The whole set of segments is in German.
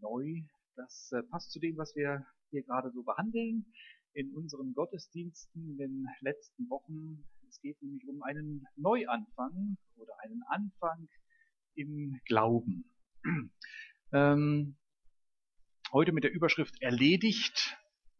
neu. Das passt zu dem, was wir hier gerade so behandeln in unseren Gottesdiensten in den letzten Wochen. Es geht nämlich um einen Neuanfang oder einen Anfang im Glauben. Heute mit der Überschrift erledigt.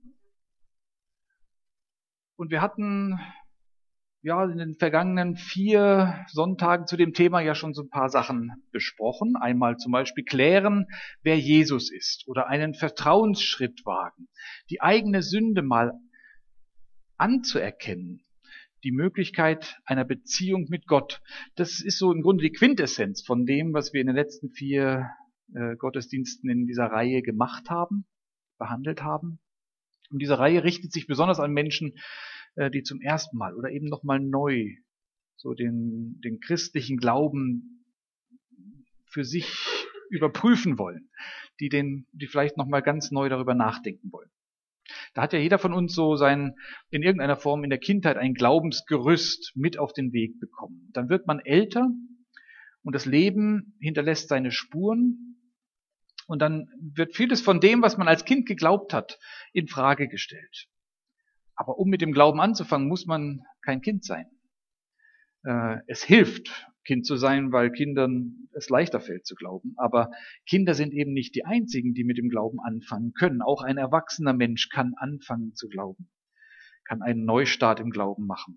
Und wir hatten in den vergangenen 4 Sonntagen zu dem Thema ja schon so ein paar Sachen besprochen. Einmal zum Beispiel klären, wer Jesus ist oder einen Vertrauensschritt wagen, die eigene Sünde mal anzuerkennen, die Möglichkeit einer Beziehung mit Gott. Das ist so im Grunde die Quintessenz von dem, was wir in den letzten 4 Gottesdiensten in dieser Reihe gemacht haben, behandelt haben. Und diese Reihe richtet sich besonders an Menschen, die zum ersten Mal oder eben nochmal neu so den christlichen Glauben für sich überprüfen wollen, die vielleicht nochmal ganz neu darüber nachdenken wollen. Da hat ja jeder von uns so in irgendeiner Form in der Kindheit ein Glaubensgerüst mit auf den Weg bekommen. Dann wird man älter und das Leben hinterlässt seine Spuren und dann wird vieles von dem, was man als Kind geglaubt hat, in Frage gestellt. Aber um mit dem Glauben anzufangen, muss man kein Kind sein. Es hilft, Kind zu sein, weil Kindern es leichter fällt zu glauben. Aber Kinder sind eben nicht die einzigen, die mit dem Glauben anfangen können. Auch ein erwachsener Mensch kann anfangen zu glauben, kann einen Neustart im Glauben machen.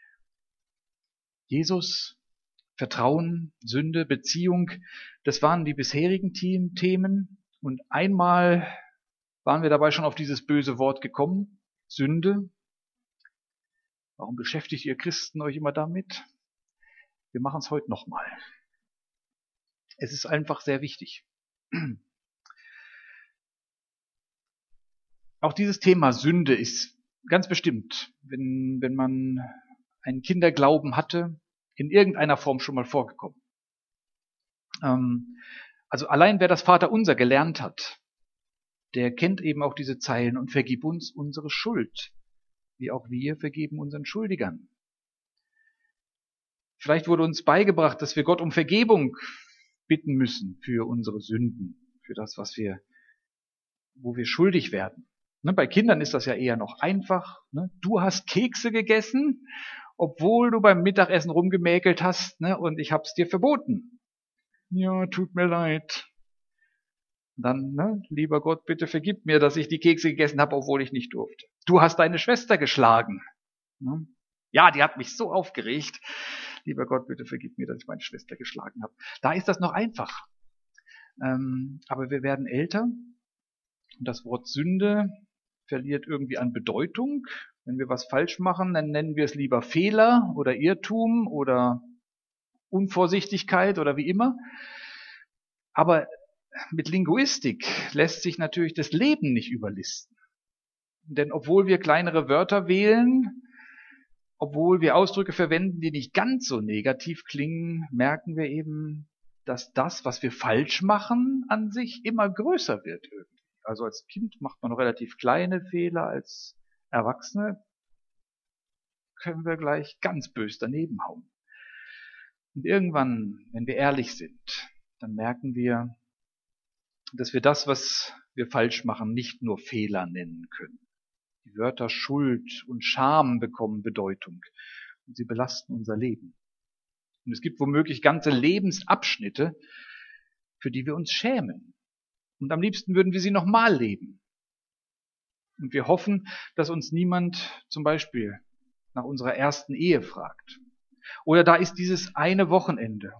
Jesus, Vertrauen, Sünde, Beziehung, das waren die bisherigen Themen. Und einmal waren wir dabei schon auf dieses böse Wort gekommen. Sünde. Warum beschäftigt ihr Christen euch immer damit? Wir machen es heute nochmal. Es ist einfach sehr wichtig. Auch dieses Thema Sünde ist ganz bestimmt, wenn man einen Kinderglauben hatte, in irgendeiner Form schon mal vorgekommen. Also allein wer das Vaterunser gelernt hat, der kennt eben auch diese Zeilen und vergib uns unsere Schuld, wie auch wir vergeben unseren Schuldigern. Vielleicht wurde uns beigebracht, dass wir Gott um Vergebung bitten müssen für unsere Sünden, für das, wo wir schuldig werden. Bei Kindern ist das ja eher noch einfach. Du hast Kekse gegessen, obwohl du beim Mittagessen rumgemäkelt hast, und ich hab's dir verboten. Ja, tut mir leid. Dann, lieber Gott, bitte vergib mir, dass ich die Kekse gegessen habe, obwohl ich nicht durfte. Du hast deine Schwester geschlagen. Ja, die hat mich so aufgeregt. Lieber Gott, bitte vergib mir, dass ich meine Schwester geschlagen habe. Da ist das noch einfach. Aber wir werden älter und das Wort Sünde verliert irgendwie an Bedeutung. Wenn wir was falsch machen, dann nennen wir es lieber Fehler oder Irrtum oder Unvorsichtigkeit oder wie immer. Aber mit Linguistik lässt sich natürlich das Leben nicht überlisten. Denn obwohl wir kleinere Wörter wählen, obwohl wir Ausdrücke verwenden, die nicht ganz so negativ klingen, merken wir eben, dass das, was wir falsch machen, an sich immer größer wird irgendwie. Also als Kind macht man noch relativ kleine Fehler, als Erwachsene können wir gleich ganz bös daneben hauen. Und irgendwann, wenn wir ehrlich sind, dann merken wir, dass wir das, was wir falsch machen, nicht nur Fehler nennen können. Die Wörter Schuld und Scham bekommen Bedeutung und sie belasten unser Leben. Und es gibt womöglich ganze Lebensabschnitte, für die wir uns schämen. Und am liebsten würden wir sie nochmal leben. Und wir hoffen, dass uns niemand zum Beispiel nach unserer ersten Ehe fragt. Oder da ist dieses eine Wochenende.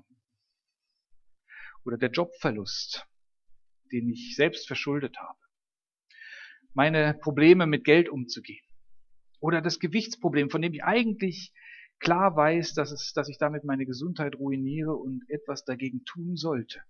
Oder der Jobverlust, den ich selbst verschuldet habe. Meine Probleme mit Geld umzugehen. Oder das Gewichtsproblem, von dem ich eigentlich klar weiß, dass ich damit meine Gesundheit ruiniere und etwas dagegen tun sollte.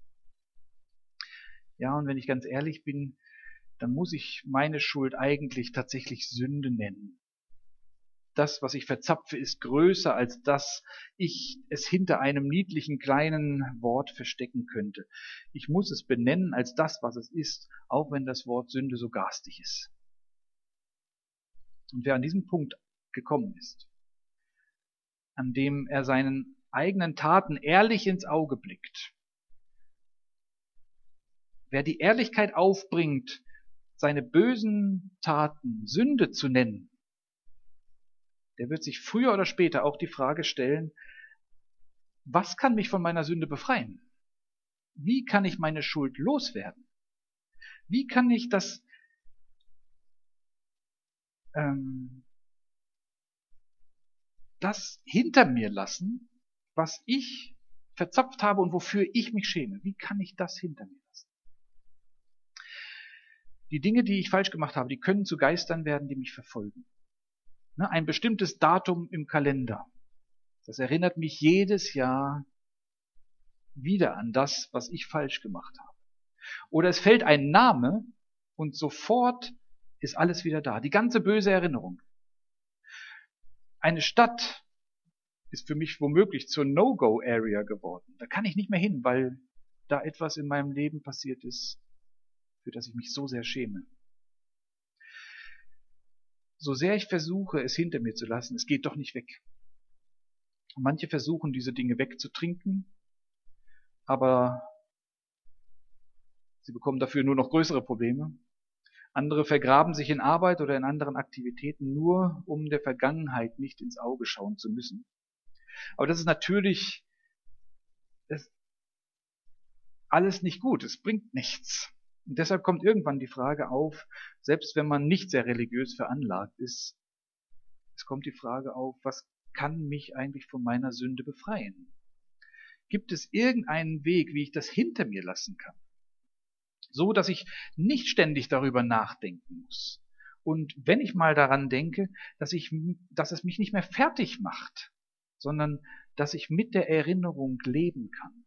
Ja, und wenn ich ganz ehrlich bin, dann muss ich meine Schuld eigentlich tatsächlich Sünde nennen. Das, was ich verzapfe, ist größer, als dass ich es hinter einem niedlichen kleinen Wort verstecken könnte. Ich muss es benennen als das, was es ist, auch wenn das Wort Sünde so garstig ist. Und wer an diesem Punkt gekommen ist, an dem er seinen eigenen Taten ehrlich ins Auge blickt, wer die Ehrlichkeit aufbringt, seine bösen Taten Sünde zu nennen, der wird sich früher oder später auch die Frage stellen, was kann mich von meiner Sünde befreien? Wie kann ich meine Schuld loswerden? Wie kann ich das hinter mir lassen, was ich verzapft habe und wofür ich mich schäme? Wie kann ich das hinter mir lassen? Die Dinge, die ich falsch gemacht habe, die können zu Geistern werden, die mich verfolgen. Ein bestimmtes Datum im Kalender, das erinnert mich jedes Jahr wieder an das, was ich falsch gemacht habe. Oder es fällt ein Name und sofort ist alles wieder da. Die ganze böse Erinnerung. Eine Stadt ist für mich womöglich zur No-Go-Area geworden. Da kann ich nicht mehr hin, weil da etwas in meinem Leben passiert ist, für das ich mich so sehr schäme. So sehr ich versuche, es hinter mir zu lassen, es geht doch nicht weg. Manche versuchen, diese Dinge wegzutrinken, aber sie bekommen dafür nur noch größere Probleme. Andere vergraben sich in Arbeit oder in anderen Aktivitäten, nur um der Vergangenheit nicht ins Auge schauen zu müssen. Aber das ist natürlich alles nicht gut, es bringt nichts. Und deshalb kommt irgendwann die Frage auf, selbst wenn man nicht sehr religiös veranlagt ist, es kommt die Frage auf, was kann mich eigentlich von meiner Sünde befreien? Gibt es irgendeinen Weg, wie ich das hinter mir lassen kann? So, dass ich nicht ständig darüber nachdenken muss. Und wenn ich mal daran denke, dass es mich nicht mehr fertig macht, sondern dass ich mit der Erinnerung leben kann.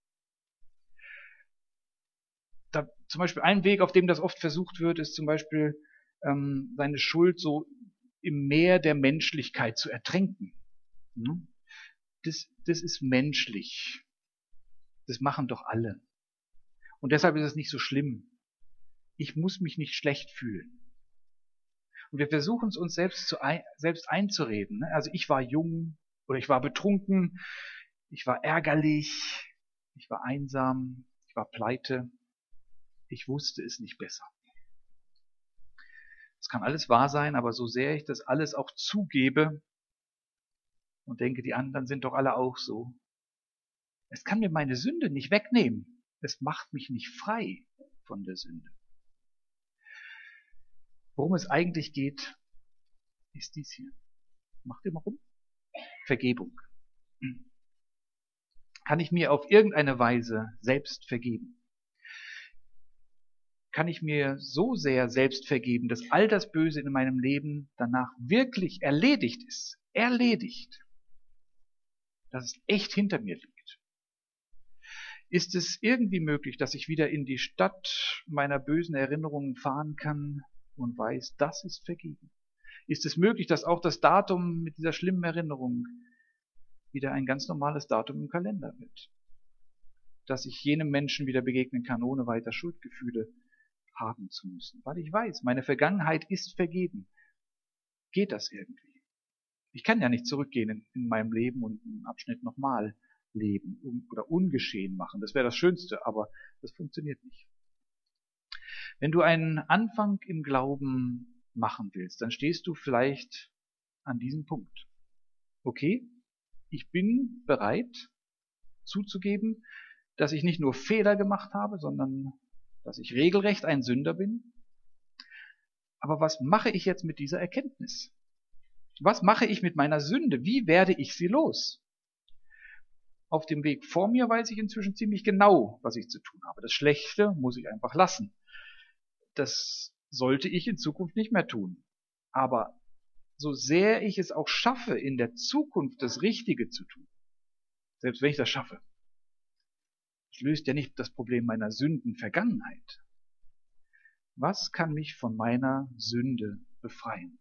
Zum Beispiel ein Weg, auf dem das oft versucht wird, ist zum Beispiel seine Schuld so im Meer der Menschlichkeit zu ertränken. Das ist menschlich. Das machen doch alle. Und deshalb ist es nicht so schlimm. Ich muss mich nicht schlecht fühlen. Und wir versuchen es uns selbst einzureden. Also ich war jung oder ich war betrunken, ich war ärgerlich, ich war einsam, ich war pleite. Ich wusste es nicht besser. Das kann alles wahr sein, aber so sehr ich das alles auch zugebe und denke, die anderen sind doch alle auch so, es kann mir meine Sünde nicht wegnehmen. Es macht mich nicht frei von der Sünde. Worum es eigentlich geht, ist dies hier. Macht ihr mal rum? Vergebung. Kann ich mir auf irgendeine Weise selbst vergeben? Kann ich mir so sehr selbst vergeben, dass all das Böse in meinem Leben danach wirklich erledigt ist? Erledigt. Dass es echt hinter mir liegt. Ist es irgendwie möglich, dass ich wieder in die Stadt meiner bösen Erinnerungen fahren kann und weiß, das ist vergeben? Ist es möglich, dass auch das Datum mit dieser schlimmen Erinnerung wieder ein ganz normales Datum im Kalender wird? Dass ich jenem Menschen wieder begegnen kann, ohne weiter Schuldgefühle haben zu müssen? Weil ich weiß, meine Vergangenheit ist vergeben. Geht das irgendwie? Ich kann ja nicht zurückgehen in meinem Leben und einen Abschnitt nochmal leben oder ungeschehen machen. Das wäre das Schönste, aber das funktioniert nicht. Wenn du einen Anfang im Glauben machen willst, dann stehst du vielleicht an diesem Punkt. Okay, ich bin bereit zuzugeben, dass ich nicht nur Fehler gemacht habe, sondern dass ich regelrecht ein Sünder bin. Aber was mache ich jetzt mit dieser Erkenntnis? Was mache ich mit meiner Sünde? Wie werde ich sie los? Auf dem Weg vor mir weiß ich inzwischen ziemlich genau, was ich zu tun habe. Das Schlechte muss ich einfach lassen. Das sollte ich in Zukunft nicht mehr tun. Aber so sehr ich es auch schaffe, in der Zukunft das Richtige zu tun, selbst wenn ich das schaffe, das löst ja nicht das Problem meiner Sündenvergangenheit. Was kann mich von meiner Sünde befreien?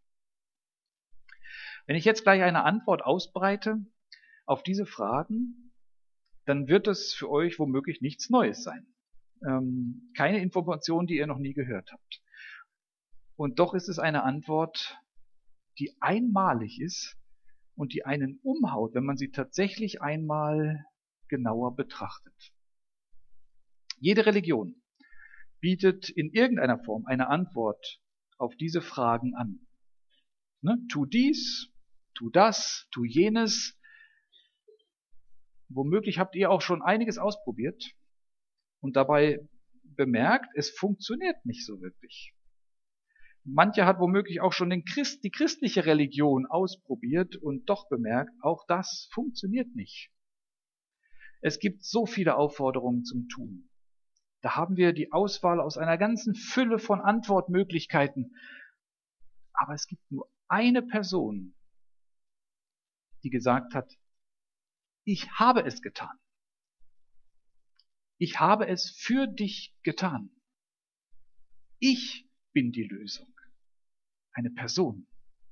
Wenn ich jetzt gleich eine Antwort ausbreite auf diese Fragen, dann wird es für euch womöglich nichts Neues sein. Keine Information, die ihr noch nie gehört habt. Und doch ist es eine Antwort, die einmalig ist und die einen umhaut, wenn man sie tatsächlich einmal genauer betrachtet. Jede Religion bietet in irgendeiner Form eine Antwort auf diese Fragen an. Ne? Tu dies, tu das, tu jenes. Womöglich habt ihr auch schon einiges ausprobiert und dabei bemerkt, es funktioniert nicht so wirklich. Mancher hat womöglich auch schon die christliche Religion ausprobiert und doch bemerkt, auch das funktioniert nicht. Es gibt so viele Aufforderungen zum Tun. Da haben wir die Auswahl aus einer ganzen Fülle von Antwortmöglichkeiten. Aber es gibt nur eine Person, die gesagt hat, ich habe es getan. Ich habe es für dich getan. Ich bin die Lösung. Eine Person.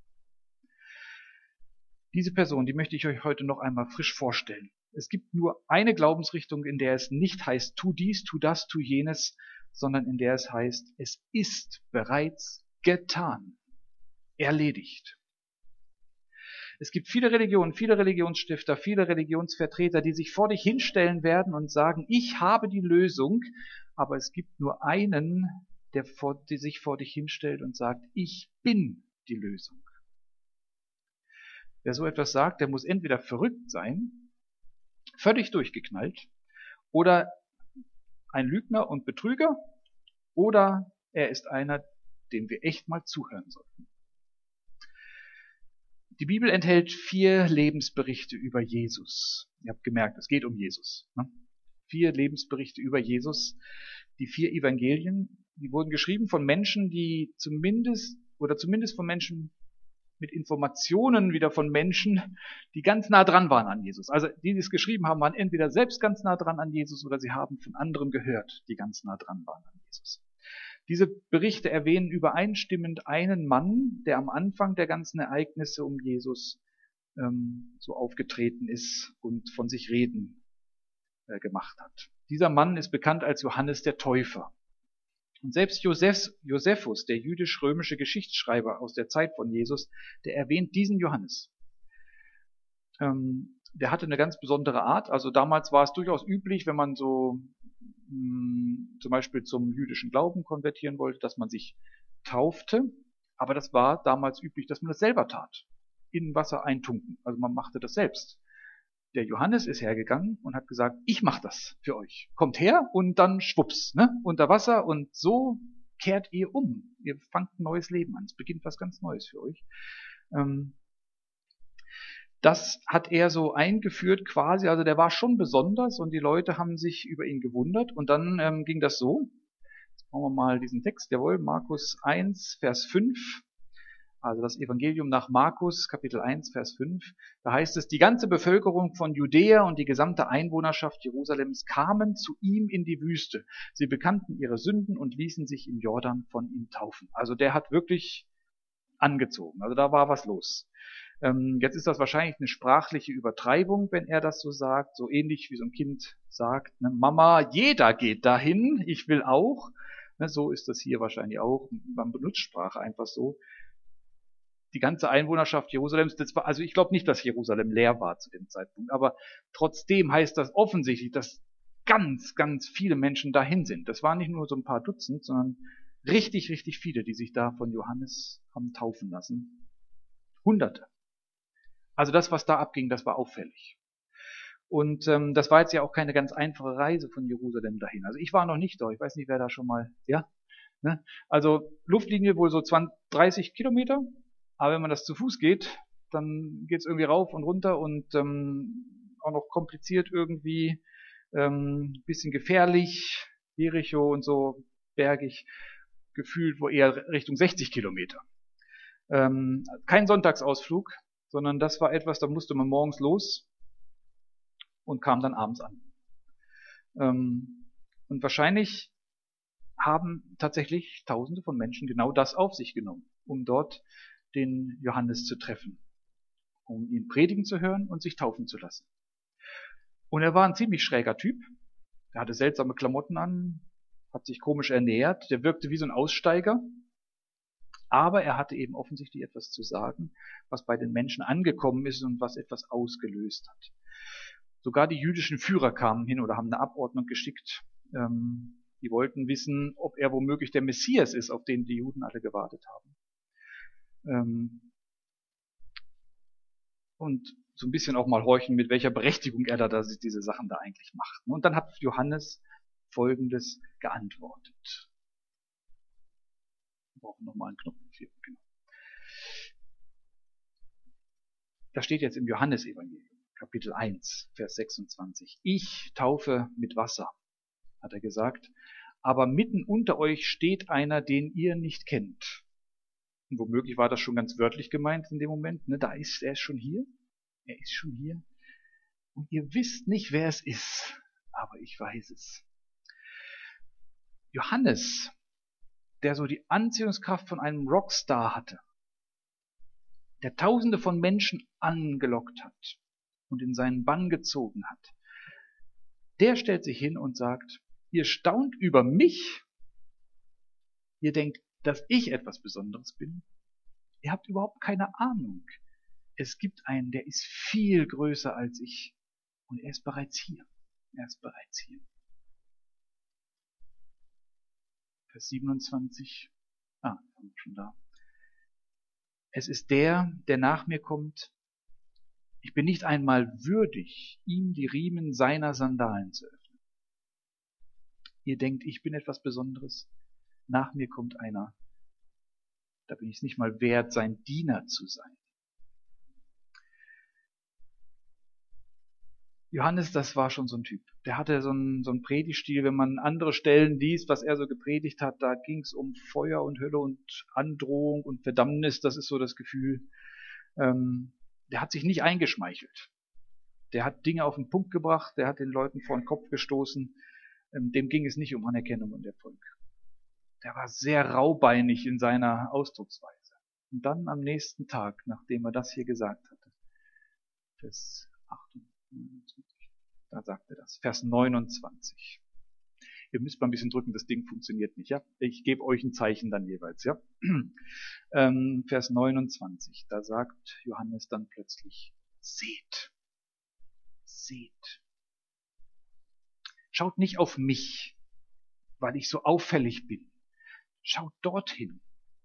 Diese Person, die möchte ich euch heute noch einmal frisch vorstellen. Es gibt nur eine Glaubensrichtung, in der es nicht heißt, tu dies, tu das, tu jenes, sondern in der es heißt, es ist bereits getan, erledigt. Es gibt viele Religionen, viele Religionsstifter, viele Religionsvertreter, die sich vor dich hinstellen werden und sagen, ich habe die Lösung, aber es gibt nur einen, der sich vor dich hinstellt und sagt, ich bin die Lösung. Wer so etwas sagt, der muss entweder verrückt sein, völlig durchgeknallt, oder ein Lügner und Betrüger, oder er ist einer, dem wir echt mal zuhören sollten. Die Bibel enthält 4 Lebensberichte über Jesus. Ihr habt gemerkt, es geht um Jesus. 4 Lebensberichte über Jesus. Die 4 Evangelien, die wurden geschrieben von Menschen, die zumindest von Menschen mit Informationen wieder von Menschen, die ganz nah dran waren an Jesus. Also die es geschrieben haben, waren entweder selbst ganz nah dran an Jesus oder sie haben von anderen gehört, die ganz nah dran waren an Jesus. Diese Berichte erwähnen übereinstimmend einen Mann, der am Anfang der ganzen Ereignisse um Jesus so aufgetreten ist und von sich reden gemacht hat. Dieser Mann ist bekannt als Johannes der Täufer. Und selbst Josephus, der jüdisch-römische Geschichtsschreiber aus der Zeit von Jesus, der erwähnt diesen Johannes. Der hatte eine ganz besondere Art. Also damals war es durchaus üblich, wenn man so zum Beispiel zum jüdischen Glauben konvertieren wollte, dass man sich taufte. Aber das war damals üblich, dass man das selber tat. In Wasser eintunken. Also man machte das selbst. Der Johannes ist hergegangen und hat gesagt, ich mache das für euch. Kommt her und dann schwupps, unter Wasser und so kehrt ihr um. Ihr fangt ein neues Leben an. Es beginnt was ganz Neues für euch. Das hat er so eingeführt quasi, also der war schon besonders und die Leute haben sich über ihn gewundert und dann ging das so. Jetzt machen wir mal diesen Text, jawohl, Markus 1, Vers 5. Also das Evangelium nach Markus, Kapitel 1, Vers 5, da heißt es, die ganze Bevölkerung von Judäa und die gesamte Einwohnerschaft Jerusalems kamen zu ihm in die Wüste. Sie bekannten ihre Sünden und ließen sich im Jordan von ihm taufen. Also der hat wirklich angezogen, also da war was los. Jetzt ist das wahrscheinlich eine sprachliche Übertreibung, wenn er das so sagt, so ähnlich wie so ein Kind sagt, ne, Mama, jeder geht dahin, ich will auch. Ne, so ist das hier wahrscheinlich auch, man benutzt Sprache einfach so. Die ganze Einwohnerschaft Jerusalems, also ich glaube nicht, dass Jerusalem leer war zu dem Zeitpunkt, aber trotzdem heißt das offensichtlich, dass ganz, ganz viele Menschen dahin sind. Das waren nicht nur so ein paar Dutzend, sondern richtig, richtig viele, die sich da von Johannes haben taufen lassen. Hunderte. Also das, was da abging, das war auffällig. Und das war jetzt ja auch keine ganz einfache Reise von Jerusalem dahin. Also ich war noch nicht da, ich weiß nicht, wer da schon mal, ja? Ne? Also Luftlinie wohl so 30 Kilometer. Aber wenn man das zu Fuß geht, dann geht es irgendwie rauf und runter und auch noch kompliziert irgendwie, bisschen gefährlich, Jericho und so bergig, gefühlt wo eher Richtung 60 Kilometer. Kein Sonntagsausflug, sondern das war etwas, da musste man morgens los und kam dann abends an. Und wahrscheinlich haben tatsächlich Tausende von Menschen genau das auf sich genommen, um dort den Johannes zu treffen, um ihn predigen zu hören und sich taufen zu lassen. Und er war ein ziemlich schräger Typ. Er hatte seltsame Klamotten an, hat sich komisch ernährt, der wirkte wie so ein Aussteiger. Aber er hatte eben offensichtlich etwas zu sagen, was bei den Menschen angekommen ist und was etwas ausgelöst hat. Sogar die jüdischen Führer kamen hin oder haben eine Abordnung geschickt, Die wollten wissen, ob er womöglich der Messias ist, auf den die Juden alle gewartet haben. Und so ein bisschen auch mal horchen, mit welcher Berechtigung er da diese Sachen da eigentlich macht. Und dann hat Johannes Folgendes geantwortet. Wir brauchen nochmal einen Knopf hier. Genau. Das steht jetzt im Johannesevangelium, Kapitel 1, Vers 26. Ich taufe mit Wasser, hat er gesagt, aber mitten unter euch steht einer, den ihr nicht kennt. Und womöglich war das schon ganz wörtlich gemeint in dem Moment. Ne, er ist schon hier. Er ist schon hier. Und ihr wisst nicht, wer es ist. Aber ich weiß es. Johannes, der so die Anziehungskraft von einem Rockstar hatte, der Tausende von Menschen angelockt hat und in seinen Bann gezogen hat, der stellt sich hin und sagt, ihr staunt über mich, ihr denkt, dass ich etwas Besonderes bin. Ihr habt überhaupt keine Ahnung. Es gibt einen, der ist viel größer als ich. Und er ist bereits hier. Er ist bereits hier. Vers 27. Sind wir schon da. Es ist der nach mir kommt. Ich bin nicht einmal würdig, ihm die Riemen seiner Sandalen zu öffnen. Ihr denkt, ich bin etwas Besonderes. Nach mir kommt einer. Da bin ich es nicht mal wert, sein Diener zu sein. Johannes, das war schon so ein Typ. Der hatte so einen Predigstil, wenn man andere Stellen liest, was er so gepredigt hat, da ging es um Feuer und Hölle und Androhung und Verdammnis, das ist so das Gefühl. Der hat sich nicht eingeschmeichelt. Der hat Dinge auf den Punkt gebracht, der hat den Leuten vor den Kopf gestoßen. Dem ging es nicht um Anerkennung und Erfolg. Der war sehr raubeinig in seiner Ausdrucksweise. Und dann am nächsten Tag, nachdem er das hier gesagt hatte, Vers 28, da sagt er das, Vers 29. Ihr müsst mal ein bisschen drücken, das Ding funktioniert nicht, ja? Ich gebe euch ein Zeichen dann jeweils, ja? Vers 29, da sagt Johannes dann plötzlich, seht, seht. Schaut nicht auf mich, weil ich so auffällig bin. Schaut dorthin.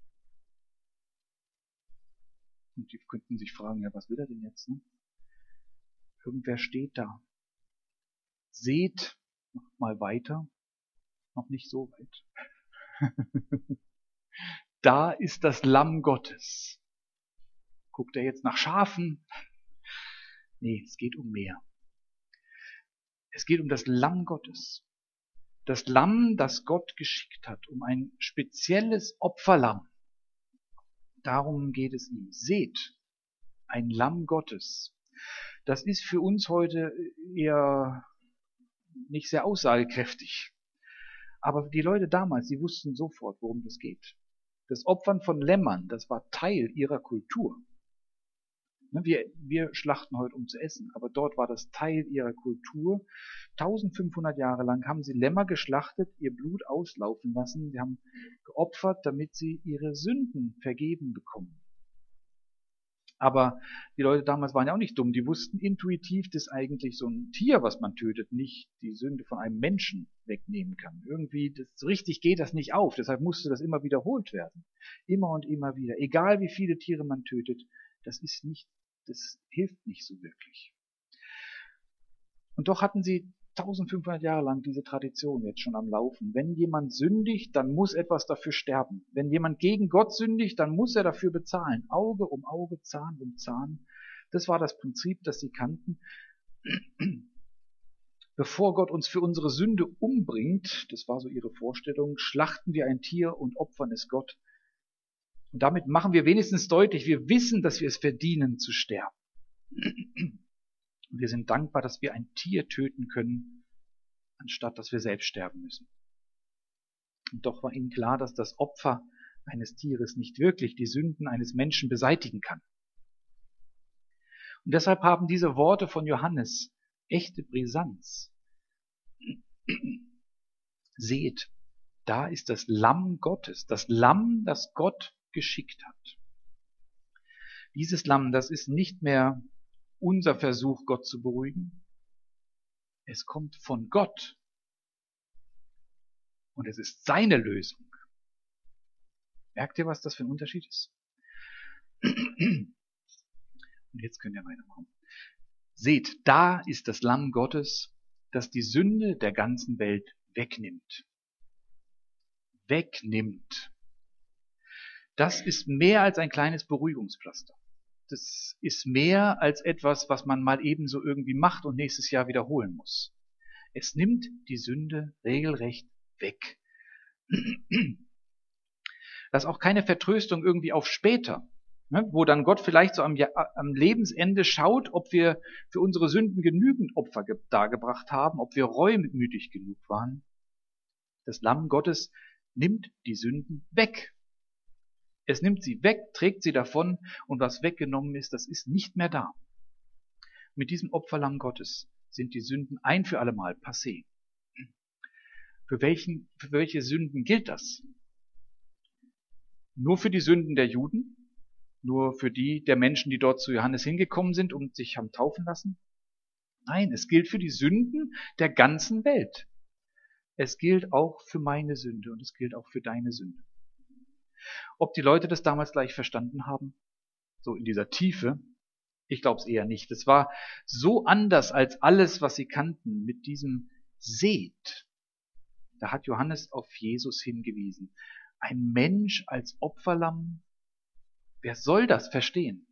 Und die könnten sich fragen, ja, was will er denn jetzt? Ne? Irgendwer steht da. Seht, noch mal weiter, noch nicht so weit. Da ist das Lamm Gottes. Guckt er jetzt nach Schafen? Nee, es geht um mehr. Es geht um das Lamm Gottes. Das Lamm, das Gott geschickt hat, um ein spezielles Opferlamm. Darum geht es ihm. Seht, ein Lamm Gottes. Das ist für uns heute eher nicht sehr aussagekräftig. Aber die Leute damals, die wussten sofort, worum das geht. Das Opfern von Lämmern, das war Teil ihrer Kultur. Wir schlachten heute, um zu essen, aber dort war das Teil ihrer Kultur. 1500 Jahre lang haben sie Lämmer geschlachtet, ihr Blut auslaufen lassen. Sie haben geopfert, damit sie ihre Sünden vergeben bekommen. Aber die Leute damals waren ja auch nicht dumm. Die wussten intuitiv, dass eigentlich so ein Tier, was man tötet, nicht die Sünde von einem Menschen wegnehmen kann. Irgendwie, so richtig geht das nicht auf. Deshalb musste das immer wiederholt werden. Immer und immer wieder. Egal wie viele Tiere man tötet, das hilft nicht so wirklich. Und doch hatten sie 1500 Jahre lang diese Tradition jetzt schon am Laufen. Wenn jemand sündigt, dann muss etwas dafür sterben. Wenn jemand gegen Gott sündigt, dann muss er dafür bezahlen. Auge um Auge, Zahn um Zahn. Das war das Prinzip, das sie kannten. Bevor Gott uns für unsere Sünde umbringt, das war so ihre Vorstellung, schlachten wir ein Tier und opfern es Gott. Und damit machen wir wenigstens deutlich, wir wissen, dass wir es verdienen zu sterben. Und wir sind dankbar, dass wir ein Tier töten können, anstatt dass wir selbst sterben müssen. Und doch war ihnen klar, dass das Opfer eines Tieres nicht wirklich die Sünden eines Menschen beseitigen kann. Und deshalb haben diese Worte von Johannes echte Brisanz. Seht, da ist das Lamm Gottes, das Lamm, das Gott geschickt hat. Dieses Lamm, das ist nicht mehr unser Versuch, Gott zu beruhigen. Es kommt von Gott. Und es ist seine Lösung. Merkt ihr, was das für ein Unterschied ist? Und jetzt könnt ihr weitermachen. Seht, da ist das Lamm Gottes, das die Sünde der ganzen Welt wegnimmt. Wegnimmt. Das ist mehr als ein kleines Beruhigungspflaster. Das ist mehr als etwas, was man mal eben so irgendwie macht und nächstes Jahr wiederholen muss. Es nimmt die Sünde regelrecht weg. Das ist auch keine Vertröstung irgendwie auf später, ne, wo dann Gott vielleicht so am Lebensende schaut, ob wir für unsere Sünden genügend Opfer dargebracht haben, ob wir reumütig genug waren. Das Lamm Gottes nimmt die Sünden weg. Es nimmt sie weg, trägt sie davon und was weggenommen ist, das ist nicht mehr da. Mit diesem Opferlamm Gottes sind die Sünden ein für allemal passé. Für welche Sünden gilt das? Nur für die Sünden der Juden? Nur für die der Menschen, die dort zu Johannes hingekommen sind und sich haben taufen lassen? Nein, es gilt für die Sünden der ganzen Welt. Es gilt auch für meine Sünde und es gilt auch für deine Sünde. Ob die Leute das damals gleich verstanden haben, so in dieser Tiefe, ich glaube es eher nicht. Es war so anders als alles, was sie kannten, mit diesem Seht. Da hat Johannes auf Jesus hingewiesen. Ein Mensch als Opferlamm, wer soll das verstehen?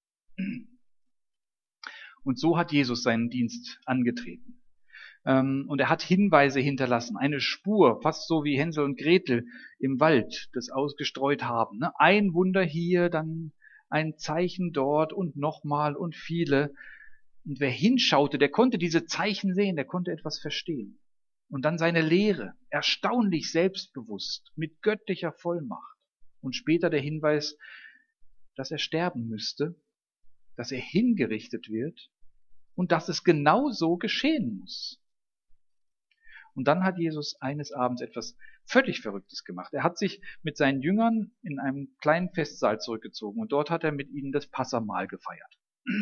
Und so hat Jesus seinen Dienst angetreten. Und er hat Hinweise hinterlassen, eine Spur, fast so wie Hänsel und Gretel im Wald das ausgestreut haben. Ein Wunder hier, dann ein Zeichen dort und nochmal und viele. Und wer hinschaute, der konnte diese Zeichen sehen, der konnte etwas verstehen. Und dann seine Lehre, erstaunlich selbstbewusst, mit göttlicher Vollmacht. Und später der Hinweis, dass er sterben müsste, dass er hingerichtet wird und dass es genau so geschehen muss. Und dann hat Jesus eines Abends etwas völlig Verrücktes gemacht. Er hat sich mit seinen Jüngern in einem kleinen Festsaal zurückgezogen und dort hat er mit ihnen das Passahmahl gefeiert.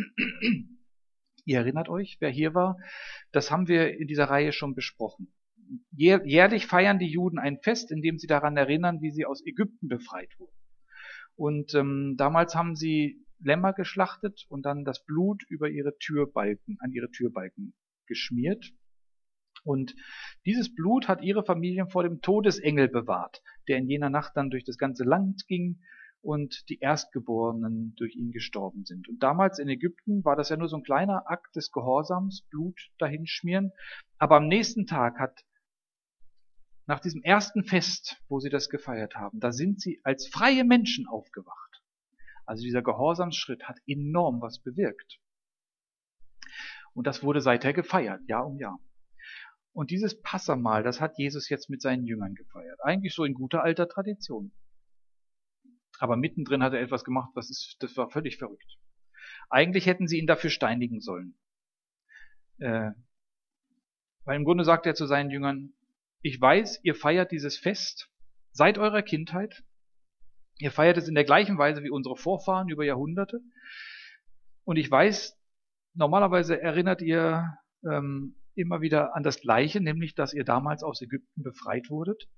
Ihr erinnert euch, wer hier war? Das haben wir in dieser Reihe schon besprochen. Jährlich feiern die Juden ein Fest, in dem sie daran erinnern, wie sie aus Ägypten befreit wurden. Und damals haben sie Lämmer geschlachtet und dann das Blut an ihre Türbalken geschmiert. Und dieses Blut hat ihre Familien vor dem Todesengel bewahrt, der in jener Nacht dann durch das ganze Land ging und die Erstgeborenen durch ihn gestorben sind. Und damals in Ägypten war das ja nur so ein kleiner Akt des Gehorsams, Blut dahinschmieren. Aber am nächsten Tag nach diesem ersten Fest, wo sie das gefeiert haben, da sind sie als freie Menschen aufgewacht. Also dieser Gehorsamsschritt hat enorm was bewirkt. Und das wurde seither gefeiert, Jahr um Jahr. Und dieses Passahmahl, das hat Jesus jetzt mit seinen Jüngern gefeiert. Eigentlich so in guter alter Tradition. Aber mittendrin hat er etwas gemacht, das war völlig verrückt. Eigentlich hätten sie ihn dafür steinigen sollen. Weil im Grunde sagt er zu seinen Jüngern, ich weiß, ihr feiert dieses Fest seit eurer Kindheit. Ihr feiert es in der gleichen Weise wie unsere Vorfahren über Jahrhunderte. Und ich weiß, normalerweise erinnert ihr immer wieder an das Gleiche, nämlich, dass ihr damals aus Ägypten befreit wurdet.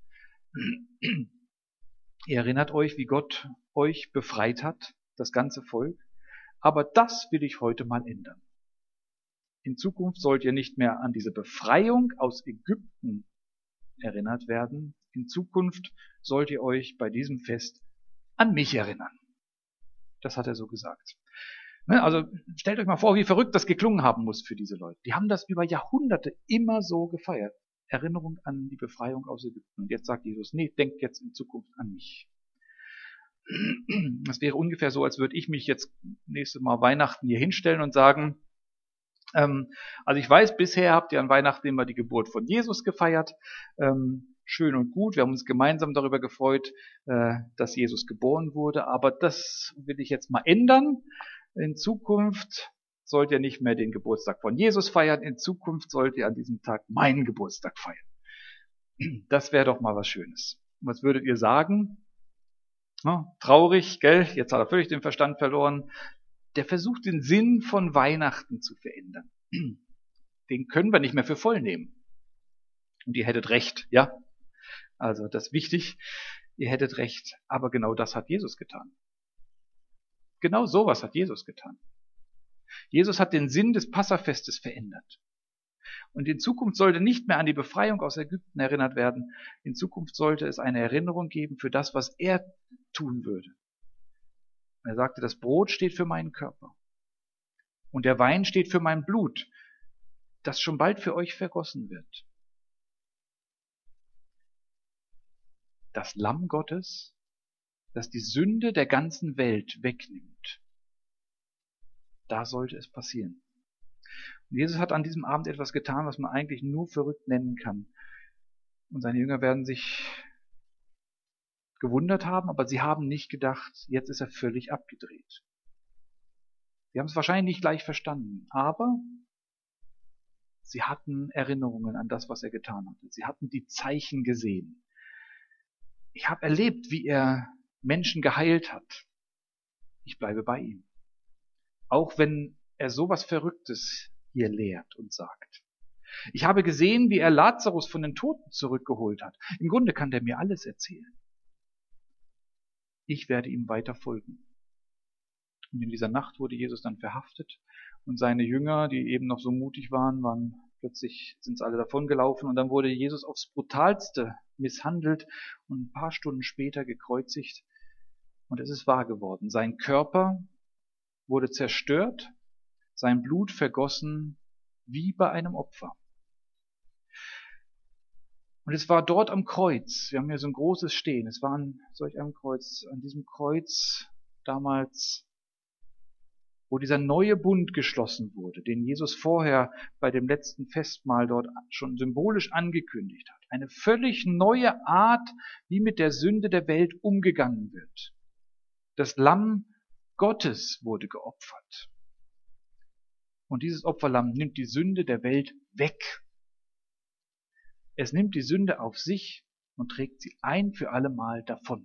Ihr erinnert euch, wie Gott euch befreit hat, das ganze Volk. Aber das will ich heute mal ändern. In Zukunft sollt ihr nicht mehr an diese Befreiung aus Ägypten erinnert werden. In Zukunft sollt ihr euch bei diesem Fest an mich erinnern. Das hat er so gesagt. Also stellt euch mal vor, wie verrückt das geklungen haben muss für diese Leute. Die haben das über Jahrhunderte immer so gefeiert. Erinnerung an die Befreiung aus Ägypten. Und jetzt sagt Jesus, nee, denkt jetzt in Zukunft an mich. Das wäre ungefähr so, als würde ich mich jetzt nächstes Mal Weihnachten hier hinstellen und sagen, also ich weiß, bisher habt ihr an Weihnachten immer die Geburt von Jesus gefeiert. Schön und gut, wir haben uns gemeinsam darüber gefreut, dass Jesus geboren wurde, aber das will ich jetzt mal ändern. In Zukunft sollt ihr nicht mehr den Geburtstag von Jesus feiern, in Zukunft sollt ihr an diesem Tag meinen Geburtstag feiern. Das wäre doch mal was Schönes. Was würdet ihr sagen? Traurig, gell? Jetzt hat er völlig den Verstand verloren. Der versucht, den Sinn von Weihnachten zu verändern. Den können wir nicht mehr für voll nehmen. Und ihr hättet recht, ja? Also das ist wichtig, ihr hättet recht, aber genau das hat Jesus getan. Genau sowas hat Jesus getan. Jesus hat den Sinn des Passafestes verändert. Und in Zukunft sollte nicht mehr an die Befreiung aus Ägypten erinnert werden. In Zukunft sollte es eine Erinnerung geben für das, was er tun würde. Er sagte, das Brot steht für meinen Körper und der Wein steht für mein Blut, das schon bald für euch vergossen wird. Das Lamm Gottes, das die Sünde der ganzen Welt wegnimmt. Da sollte es passieren. Und Jesus hat an diesem Abend etwas getan, was man eigentlich nur verrückt nennen kann. Und seine Jünger werden sich gewundert haben, aber sie haben nicht gedacht, jetzt ist er völlig abgedreht. Sie haben es wahrscheinlich nicht gleich verstanden, aber sie hatten Erinnerungen an das, was er getan hatte. Sie hatten die Zeichen gesehen. Ich habe erlebt, wie er Menschen geheilt hat. Ich bleibe bei ihm. Auch wenn er sowas Verrücktes hier lehrt und sagt. Ich habe gesehen, wie er Lazarus von den Toten zurückgeholt hat. Im Grunde kann der mir alles erzählen. Ich werde ihm weiter folgen. Und in dieser Nacht wurde Jesus dann verhaftet und seine Jünger, die eben noch so mutig waren, plötzlich sind sie alle davongelaufen und dann wurde Jesus aufs Brutalste misshandelt und ein paar Stunden später gekreuzigt. Und es ist wahr geworden. Sein Körper wurde zerstört, sein Blut vergossen wie bei einem Opfer. Und es war dort am Kreuz, wir haben hier so ein großes Stehen, es war an solch einem Kreuz, an diesem Kreuz damals, wo dieser neue Bund geschlossen wurde, den Jesus vorher bei dem letzten Festmahl dort schon symbolisch angekündigt hat. Eine völlig neue Art, wie mit der Sünde der Welt umgegangen wird. Das Lamm Gottes wurde geopfert. Und dieses Opferlamm nimmt die Sünde der Welt weg. Es nimmt die Sünde auf sich und trägt sie ein für alle Mal davon.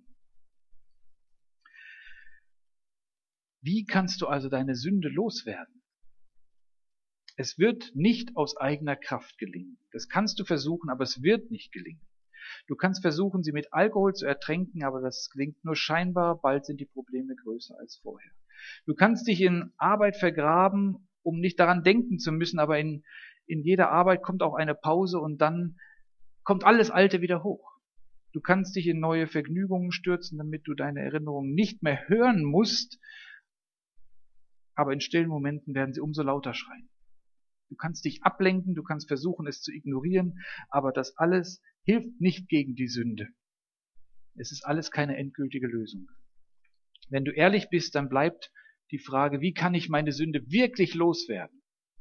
Wie kannst du also deine Sünde loswerden? Es wird nicht aus eigener Kraft gelingen. Das kannst du versuchen, aber es wird nicht gelingen. Du kannst versuchen, sie mit Alkohol zu ertränken, aber das gelingt nur scheinbar, bald sind die Probleme größer als vorher. Du kannst dich in Arbeit vergraben, um nicht daran denken zu müssen, aber in jeder Arbeit kommt auch eine Pause und dann kommt alles Alte wieder hoch. Du kannst dich in neue Vergnügungen stürzen, damit du deine Erinnerungen nicht mehr hören musst, aber in stillen Momenten werden sie umso lauter schreien. Du kannst dich ablenken, du kannst versuchen, es zu ignorieren, aber das alles hilft nicht gegen die Sünde. Es ist alles keine endgültige Lösung. Wenn du ehrlich bist, dann bleibt die Frage, wie kann ich meine Sünde wirklich loswerden?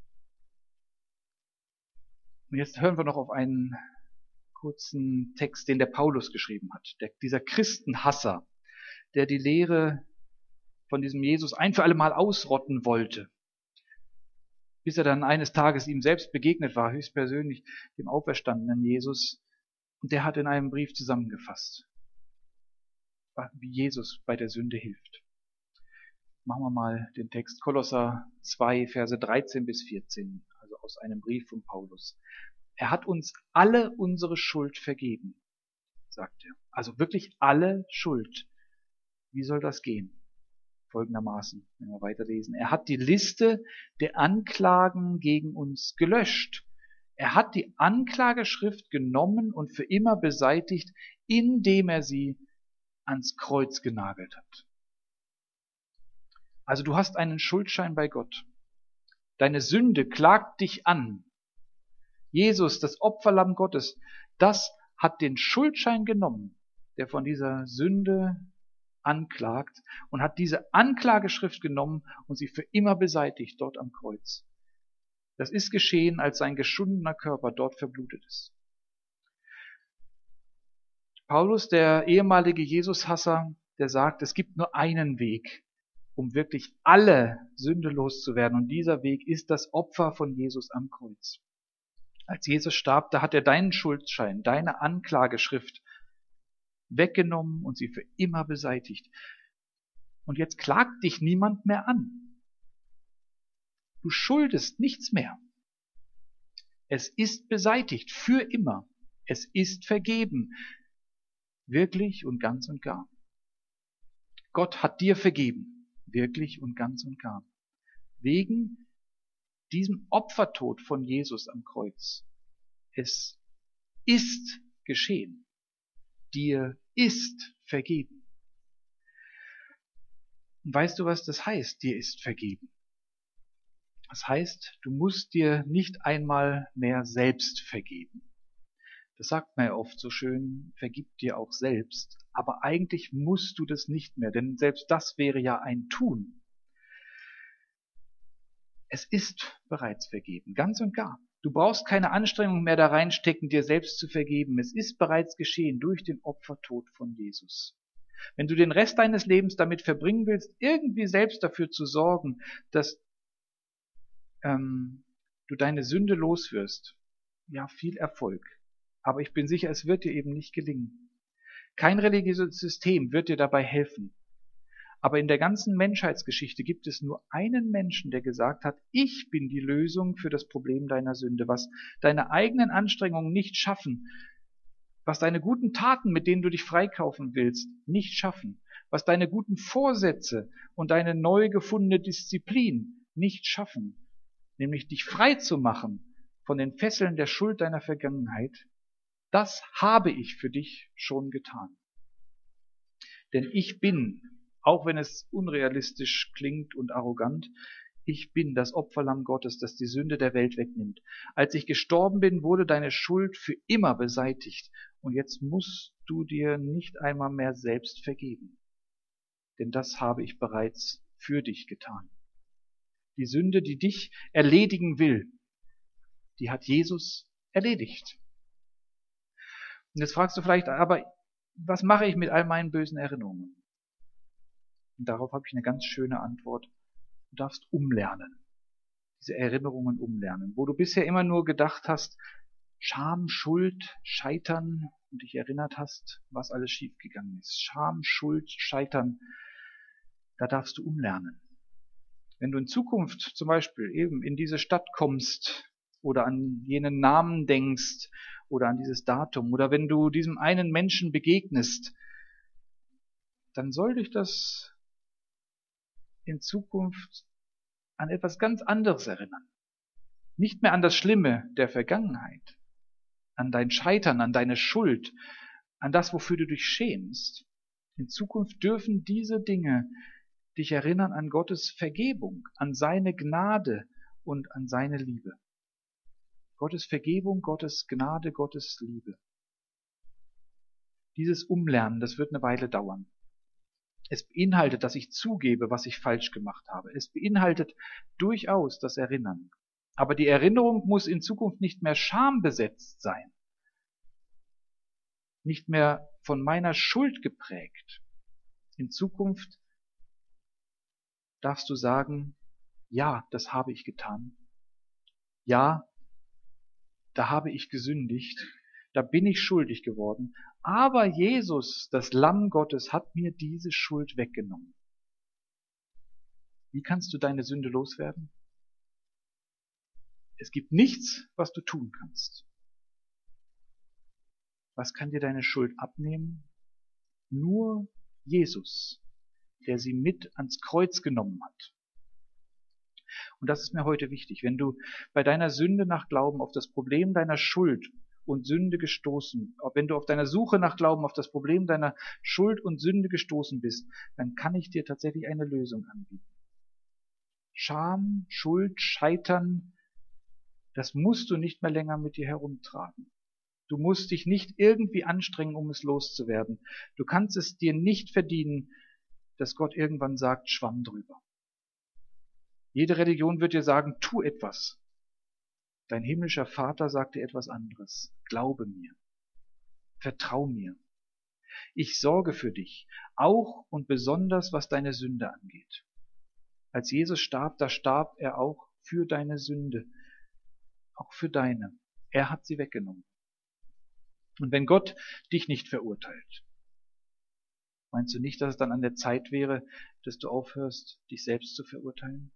Und jetzt hören wir noch auf einen kurzen Text, den der Paulus geschrieben hat. Dieser Christenhasser, der die Lehre von diesem Jesus ein für alle Mal ausrotten wollte, bis er dann eines Tages ihm selbst begegnet war, höchstpersönlich dem auferstandenen Jesus. Und der hat in einem Brief zusammengefasst, wie Jesus bei der Sünde hilft. Machen wir mal den Text Kolosser 2, Verse 13 bis 14, also aus einem Brief von Paulus. Er hat uns alle unsere Schuld vergeben, sagt er. Also wirklich alle Schuld. Wie soll das gehen? Folgendermaßen, wenn wir weiterlesen. Er hat die Liste der Anklagen gegen uns gelöscht. Er hat die Anklageschrift genommen und für immer beseitigt, indem er sie ans Kreuz genagelt hat. Also du hast einen Schuldschein bei Gott. Deine Sünde klagt dich an. Jesus, das Opferlamm Gottes, das hat den Schuldschein genommen, der von dieser Sünde anklagt, und hat diese Anklageschrift genommen und sie für immer beseitigt dort am Kreuz. Das ist geschehen, als sein geschundener Körper dort verblutet ist. Paulus, der ehemalige Jesushasser, der sagt, es gibt nur einen Weg, um wirklich alle Sünde loszuwerden, und dieser Weg ist das Opfer von Jesus am Kreuz. Als Jesus starb, da hat er deinen Schuldschein, deine Anklageschrift weggenommen und sie für immer beseitigt. Und jetzt klagt dich niemand mehr an. Du schuldest nichts mehr. Es ist beseitigt für immer. Es ist vergeben. wirklich und ganz und gar. Gott hat dir vergeben, wirklich und ganz und gar. Wegen diesem Opfertod von Jesus am Kreuz. Es ist geschehen. Dir ist vergeben. Und weißt du, was das heißt? Dir ist vergeben. Das heißt, du musst dir nicht einmal mehr selbst vergeben. Das sagt man ja oft so schön, vergib dir auch selbst. Aber eigentlich musst du das nicht mehr, denn selbst das wäre ja ein Tun. Es ist bereits vergeben, ganz und gar. Du brauchst keine Anstrengung mehr da reinstecken, dir selbst zu vergeben. Es ist bereits geschehen durch den Opfertod von Jesus. Wenn du den Rest deines Lebens damit verbringen willst, irgendwie selbst dafür zu sorgen, dass du deine Sünde loswirst, ja, viel Erfolg. Aber ich bin sicher, es wird dir eben nicht gelingen. Kein religiöses System wird dir dabei helfen. Aber in der ganzen Menschheitsgeschichte gibt es nur einen Menschen, der gesagt hat, ich bin die Lösung für das Problem deiner Sünde, was deine eigenen Anstrengungen nicht schaffen, was deine guten Taten, mit denen du dich freikaufen willst, nicht schaffen, was deine guten Vorsätze und deine neu gefundene Disziplin nicht schaffen, nämlich dich frei zu machen von den Fesseln der Schuld deiner Vergangenheit, das habe ich für dich schon getan. Denn ich bin, auch wenn es unrealistisch klingt und arrogant, ich bin das Opferlamm Gottes, das die Sünde der Welt wegnimmt. Als ich gestorben bin, wurde deine Schuld für immer beseitigt. Und jetzt musst du dir nicht einmal mehr selbst vergeben. Denn das habe ich bereits für dich getan. Die Sünde, die dich erledigen will, die hat Jesus erledigt. Und jetzt fragst du vielleicht, aber was mache ich mit all meinen bösen Erinnerungen? Und darauf habe ich eine ganz schöne Antwort. Du darfst umlernen. Diese Erinnerungen umlernen. Wo du bisher immer nur gedacht hast, Scham, Schuld, Scheitern und dich erinnert hast, was alles schiefgegangen ist. Scham, Schuld, Scheitern, da darfst du umlernen. Wenn du in Zukunft zum Beispiel eben in diese Stadt kommst oder an jenen Namen denkst oder an dieses Datum oder wenn du diesem einen Menschen begegnest, dann soll dich das in Zukunft an etwas ganz anderes erinnern. Nicht mehr an das Schlimme der Vergangenheit, an dein Scheitern, an deine Schuld, an das, wofür du dich schämst. In Zukunft dürfen diese Dinge dich erinnern an Gottes Vergebung, an seine Gnade und an seine Liebe. Gottes Vergebung, Gottes Gnade, Gottes Liebe. Dieses Umlernen, das wird eine Weile dauern. Es beinhaltet, dass ich zugebe, was ich falsch gemacht habe. Es beinhaltet durchaus das Erinnern. Aber die Erinnerung muss in Zukunft nicht mehr schambesetzt sein, nicht mehr von meiner Schuld geprägt. In Zukunft darfst du sagen, ja, das habe ich getan. Ja, da habe ich gesündigt. Da bin ich schuldig geworden. Aber Jesus, das Lamm Gottes, hat mir diese Schuld weggenommen. Wie kannst du deine Sünde loswerden? Es gibt nichts, was du tun kannst. Was kann dir deine Schuld abnehmen? Nur Jesus, der sie mit ans Kreuz genommen hat. Und das ist mir heute wichtig. Wenn du bei deiner Sünde nach Glauben auf das Problem deiner Schuld und Sünde gestoßen, wenn du auf deiner Suche nach Glauben auf das Problem deiner Schuld und Sünde gestoßen bist, dann kann ich dir tatsächlich eine Lösung anbieten. Scham, Schuld, Scheitern, das musst du nicht mehr länger mit dir herumtragen. Du musst dich nicht irgendwie anstrengen, um es loszuwerden. Du kannst es dir nicht verdienen, dass Gott irgendwann sagt, Schwamm drüber. Jede Religion wird dir sagen, tu etwas. Dein himmlischer Vater sagt dir etwas anderes. Glaube mir. Vertrau mir. Ich sorge für dich, auch und besonders was deine Sünde angeht. Als Jesus starb, da starb er auch für deine Sünde, auch für deine. Er hat sie weggenommen. Und wenn Gott dich nicht verurteilt, meinst du nicht, dass es dann an der Zeit wäre, dass du aufhörst, dich selbst zu verurteilen?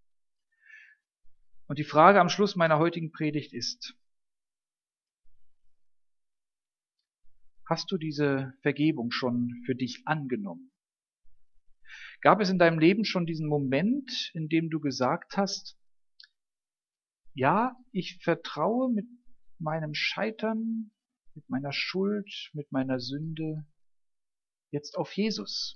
Und die Frage am Schluss meiner heutigen Predigt ist, Hast du diese Vergebung schon für dich angenommen? Gab es in deinem Leben schon diesen Moment, in dem du gesagt hast, ja, ich vertraue mit meinem Scheitern, mit meiner Schuld, mit meiner Sünde jetzt auf Jesus?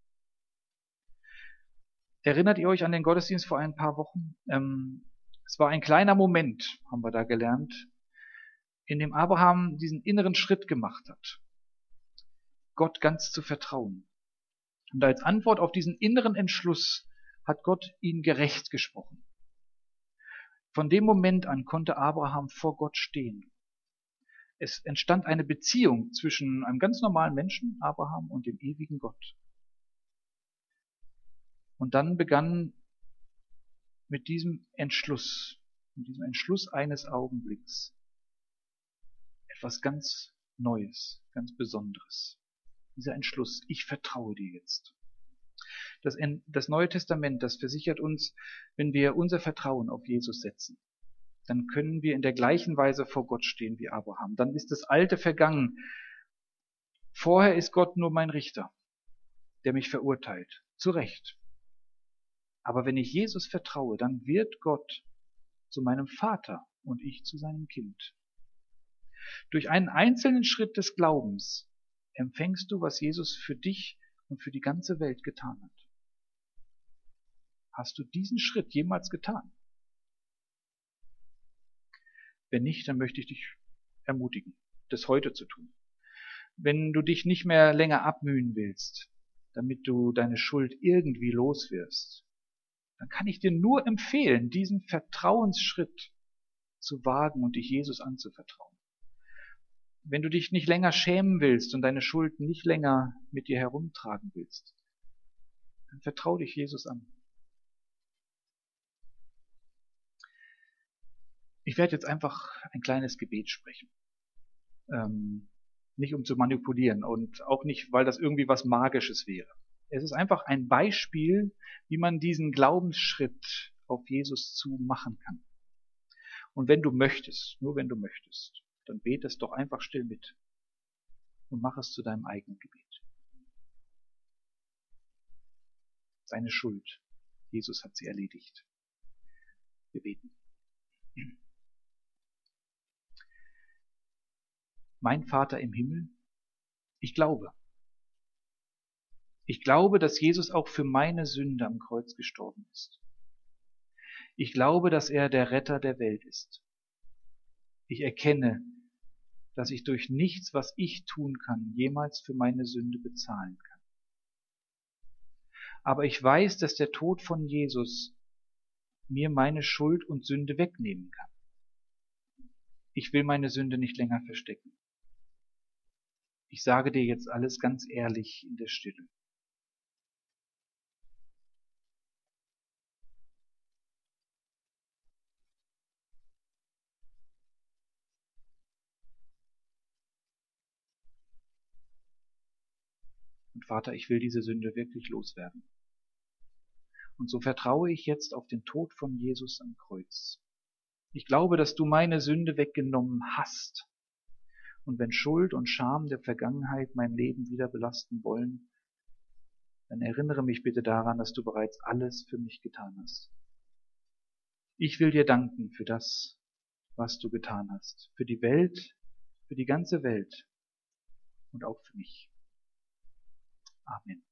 Erinnert ihr euch an den Gottesdienst vor ein paar Wochen? Es war ein kleiner Moment, haben wir da gelernt, in dem Abraham diesen inneren Schritt gemacht hat, Gott ganz zu vertrauen. Und als Antwort auf diesen inneren Entschluss hat Gott ihn gerecht gesprochen. Von dem Moment an konnte Abraham vor Gott stehen. Es entstand eine Beziehung zwischen einem ganz normalen Menschen, Abraham, und dem ewigen Gott. Und dann begann mit diesem Entschluss eines Augenblicks, etwas ganz Neues, ganz Besonderes. Dieser Entschluss, ich vertraue dir jetzt. Das Neue Testament, das versichert uns, wenn wir unser Vertrauen auf Jesus setzen, dann können wir in der gleichen Weise vor Gott stehen wie Abraham. Dann ist das Alte vergangen. Vorher ist Gott nur mein Richter, der mich verurteilt. Zu Recht. Aber wenn ich Jesus vertraue, dann wird Gott zu meinem Vater und ich zu seinem Kind. Durch einen einzelnen Schritt des Glaubens empfängst du, was Jesus für dich und für die ganze Welt getan hat. Hast du diesen Schritt jemals getan? Wenn nicht, dann möchte ich dich ermutigen, das heute zu tun. Wenn du dich nicht mehr länger abmühen willst, damit du deine Schuld irgendwie loswirst, dann kann ich dir nur empfehlen, diesen Vertrauensschritt zu wagen und dich Jesus anzuvertrauen. Wenn du dich nicht länger schämen willst und deine Schuld nicht länger mit dir herumtragen willst, dann vertrau dich Jesus an. Ich werde jetzt einfach ein kleines Gebet sprechen. Nicht um zu manipulieren und auch nicht, weil das irgendwie was Magisches wäre. Es ist einfach ein Beispiel, wie man diesen Glaubensschritt auf Jesus zu machen kann. Und wenn du möchtest, nur wenn du möchtest, dann bete es doch einfach still mit und mach es zu deinem eigenen Gebet. Seine Schuld, Jesus hat sie erledigt. Wir beten. Mein Vater im Himmel, ich glaube, dass Jesus auch für meine Sünde am Kreuz gestorben ist. Ich glaube, dass er der Retter der Welt ist. Ich erkenne, dass ich durch nichts, was ich tun kann, jemals für meine Sünde bezahlen kann. Aber ich weiß, dass der Tod von Jesus mir meine Schuld und Sünde wegnehmen kann. Ich will meine Sünde nicht länger verstecken. Ich sage dir jetzt alles ganz ehrlich in der Stille. Und Vater, ich will diese Sünde wirklich loswerden. Und so vertraue ich jetzt auf den Tod von Jesus am Kreuz. Ich glaube, dass du meine Sünde weggenommen hast. Und wenn Schuld und Scham der Vergangenheit mein Leben wieder belasten wollen, dann erinnere mich bitte daran, dass du bereits alles für mich getan hast. Ich will dir danken für das, was du getan hast. Für die Welt, für die ganze Welt und auch für mich. Amen.